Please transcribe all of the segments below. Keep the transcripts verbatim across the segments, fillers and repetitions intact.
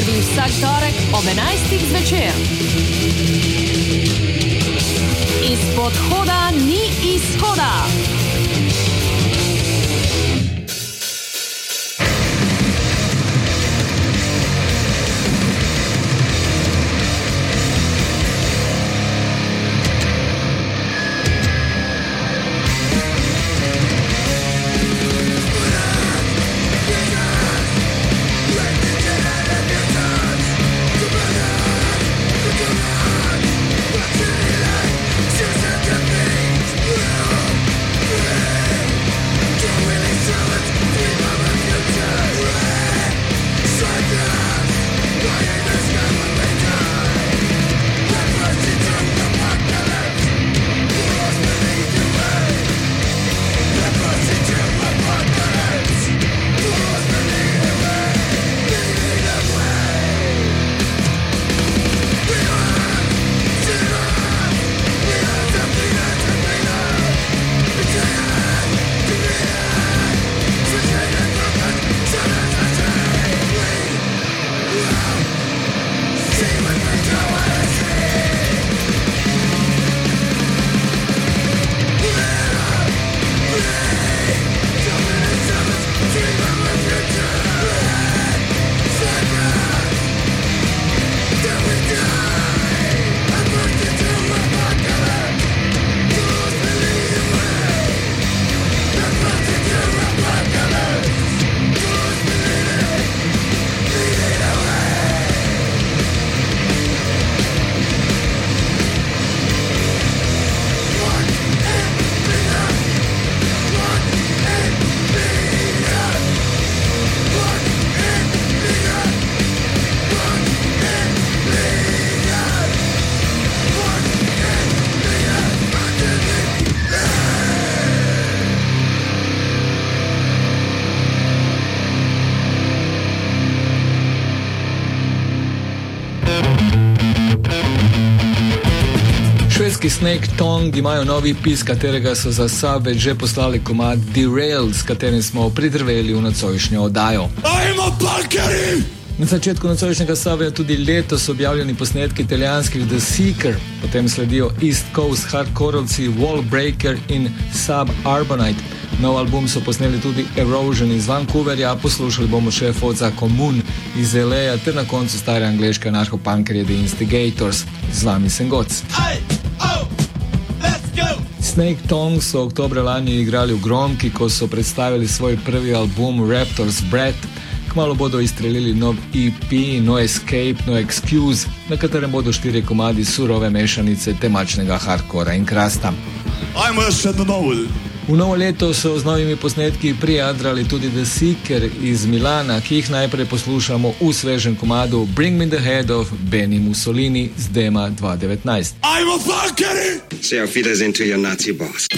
sledi vsak torek ob enajstih zvečer. Izpod hoda ni izhoda. Snake Tongue imajo novi E P, z katerega so za Savage že poslali komad Derailed, s katerim smo pridrveli v nocojšnjo oddajo. Na začetku nocojšnjega Savage tudi letos objavljeni posnetki italijanskih The Seeker, potem sledijo East Coast hardcorovci Wallbreaker in Suburbanite. Nov album so posneli tudi Erosion iz Vancouverja, poslušali bomo še Foza Commune iz L A ter na koncu stare angleške anarcho-punkerje The Instigators. Z vami sem Goc. Snake Tongue so oktobra lani igrali v Gromki, ko so predstavili svoj prvi album Raptor's Breath. Kmalu bodo izstrelili nov E P No Escape, No Excuse, na katerem bodo štiri komadi surove mešanice temačnega hardcora in krasta. V novo leto so z novimi posnetki prijadrali tudi The Seeker iz Milana, ki jih najprej poslušamo v svežem komadu Bring Me the Head of Benny Mussolini z Dema dva devetnajst. I'm a fucker! See how feed us into your Nazi boss.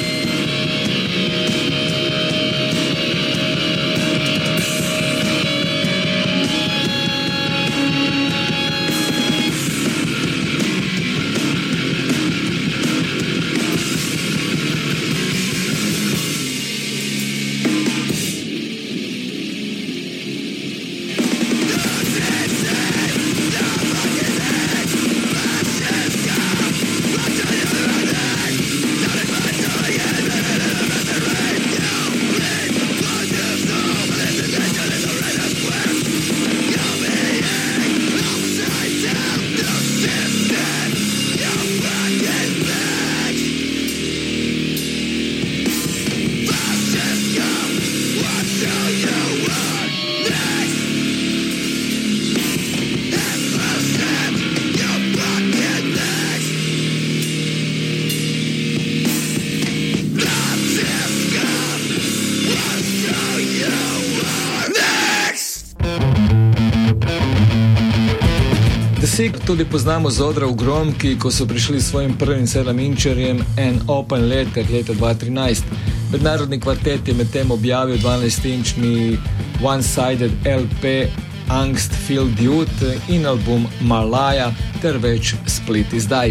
Tudi poznamo z odra v Gromki, ko so prišli s svojim prvim sedem-inčerjem An Open Letter leta dva tisoč trinajst. Mednarodni kvartet je medtem objavil dvanajst-inčni one-sided L P Angst Filled Youth in album Malaya ter več split izdaj.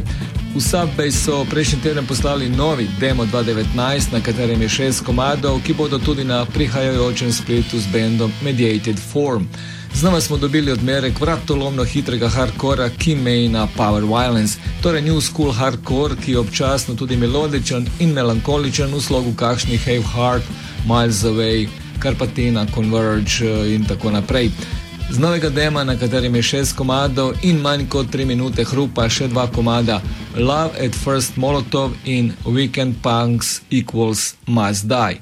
V Subway so prejšnji teden poslali novi demo dva tisoč devetnajst, na katerem je šest komadov, ki bodo tudi na prihajajočem spletu z bandom Mediated Form. Znova smo dobili odmerek vratolomno hitrega hardcora, ki meji na Power Violence, torej new school hardcore, ki je občasno tudi melodičen in melankoličen v slogu kakšnih Have Heart, Miles Away, Carpatina, Converge in tako naprej. Z novega dema, na katerem je šest komadov in manj kot tri minute hrupa, še dva komada Love at First Molotov in Weekend Punks equals Must Die.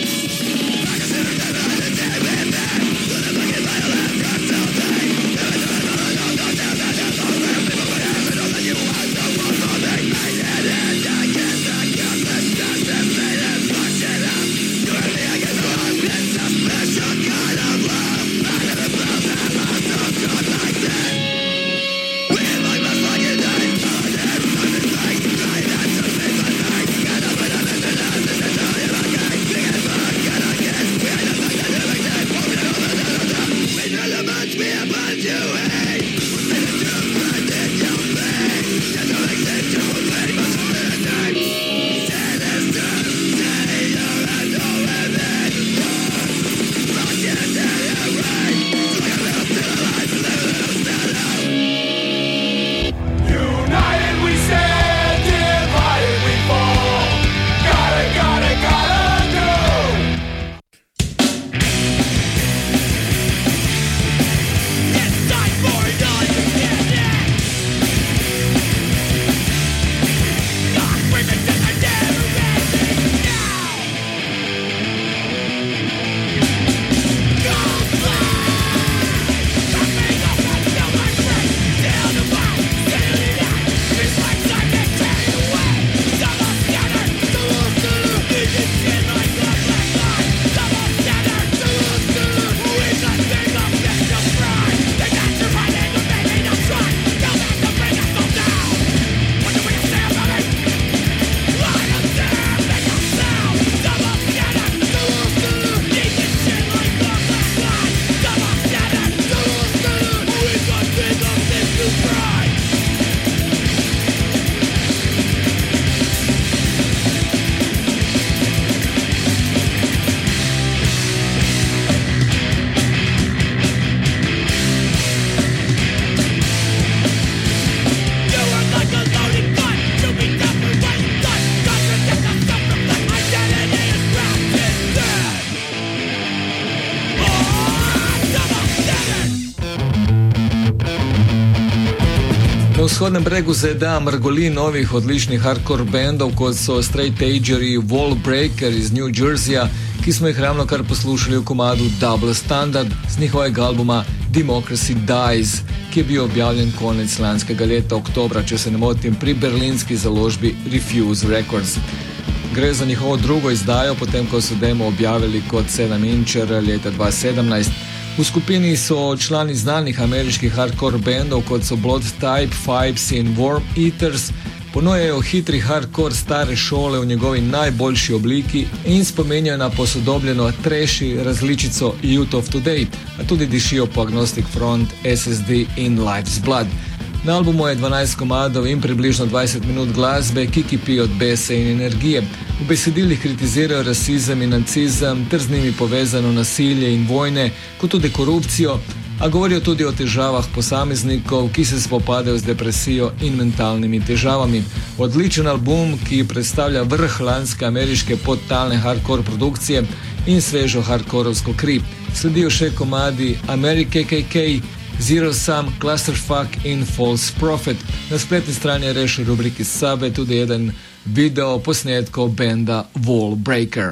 Na vzhodnem bregu Z D A mrgoli novih odličnih hardcore bandov, kot so Straight Ageri, Wall Breaker iz New Jerseyja, ki smo jih ravno kar poslušali v komadu Double Standard z njihovega albuma Democracy Dies, ki je bil objavljen konec lanskega leta oktobra, če se ne motim, pri berlinski založbi Refuse Records. Gre za njihovo drugo izdajo, potem ko so demo objavili kot sedem inčer leta dva tisoč sedemnajst. V skupini so člani znanih ameriških hardcore bandov, kot so Blood Type, Fibes in Worm Eaters, ponujajo hitri hardcore stare šole v njegovi najboljši obliki in spomenjajo na posodobljeno trashy različico Youth of Today, a tudi dišijo po Agnostic Front, S S D in Life's Blood. Na albumu je dvanajst komadov in približno dvajset minut glasbe, ki kipi od bese in energije. V besedilih kritizirajo rasizem in nacizem ter z njimi povezano nasilje in vojne, kot tudi korupcijo, a govorijo tudi o težavah posameznikov, ki se spopadajo z depresijo in mentalnimi težavami. Odličen album, ki predstavlja vrh lanske ameriške podtalne hardcore produkcije in svežo hardcoreovsko kri. Sledijo še komadi America K K K, Zero Sum, Clusterfuck in False Prophet. Na spletni strani je reš v rubriki Sabe tudi eden video posnetkov benda Wall Breaker.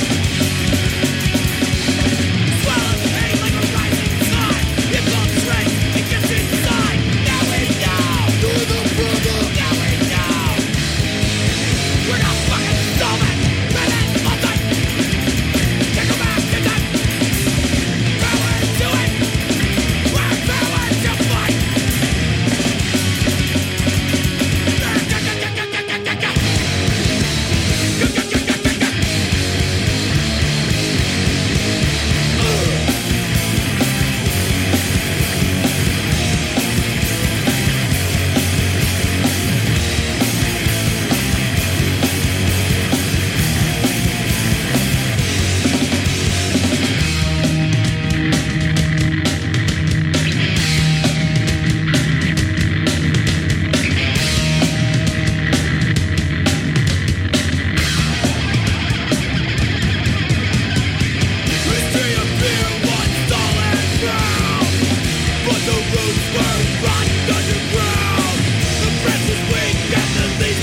Strength the roots were rotten underground. The press was weak and the leaders